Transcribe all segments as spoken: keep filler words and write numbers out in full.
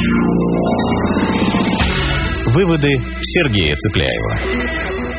Выводы Сергея Цепляева.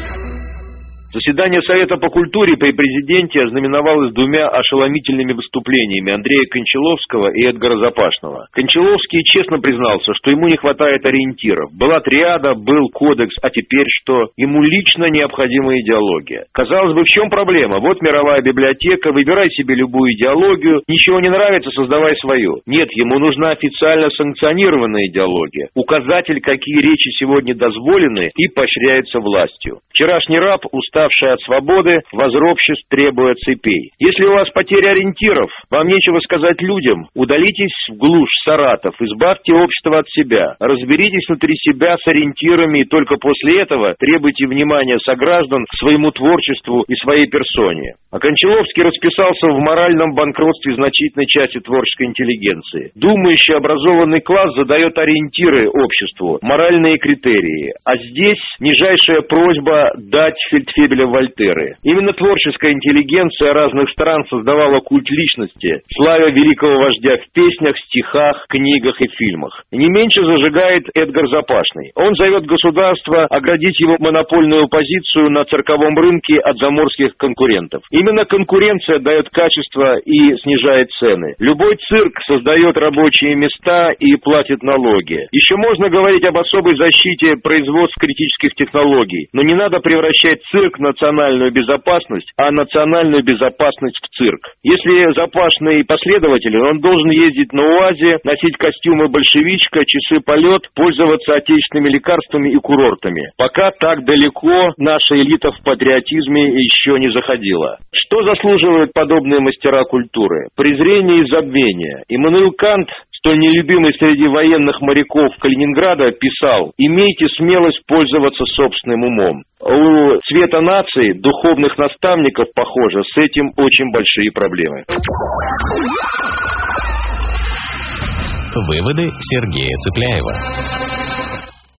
Заседание Совета по культуре при президенте ознаменовалось двумя ошеломительными выступлениями Андрея Кончаловского и Эдгара Запашного. Кончаловский честно признался, что ему не хватает ориентиров. Была триада, был кодекс, а теперь что? Ему лично необходима идеология. Казалось бы, в чем проблема? Вот мировая библиотека, выбирай себе любую идеологию, ничего не нравится, создавай свою. Нет, ему нужна официально санкционированная идеология. Указатель, какие речи сегодня дозволены и поощряются властью. Вчерашний раб, уставший от свободы, возробществ требуя цепей. Если у вас потеря ориентиров, вам нечего сказать людям, удалитесь в глушь, Саратов, избавьте общество от себя, разберитесь внутри себя с ориентирами и только после этого требуйте внимания сограждан к своему творчеству и своей персоне. А Кончаловский расписался в моральном банкротстве значительной части творческой интеллигенции. Думающий, образованный класс задает ориентиры обществу, моральные критерии. А здесь нижайшая просьба дать фельдфебеля Вольтеры. Именно творческая интеллигенция разных стран создавала культ личности, славя великого вождя в песнях, стихах, книгах и фильмах. Не меньше зажигает Эдгар Запашный. Он зовет государство оградить его монопольную позицию на цирковом рынке от заморских конкурентов. Именно конкуренция дает качество и снижает цены. Любой цирк создает рабочие места и платит налоги. Еще можно говорить об особой защите производств критических технологий, но не надо превращать цирк в национальную безопасность, а национальную безопасность в цирк. Если Запашный последователь, он должен ездить на УАЗе, носить костюмы большевичка, часы полет, пользоваться отечественными лекарствами и курортами. Пока так далеко наша элита в патриотизме еще не заходила. Что заслуживают подобные мастера культуры? Презрение и забвение. Иммануил Кант, столь нелюбимый среди военных моряков Калининграда, писал: «Имейте смелость пользоваться собственным умом». У цвета нации, духовных наставников, похоже, с этим очень большие проблемы. Выводы Сергея Цепляева.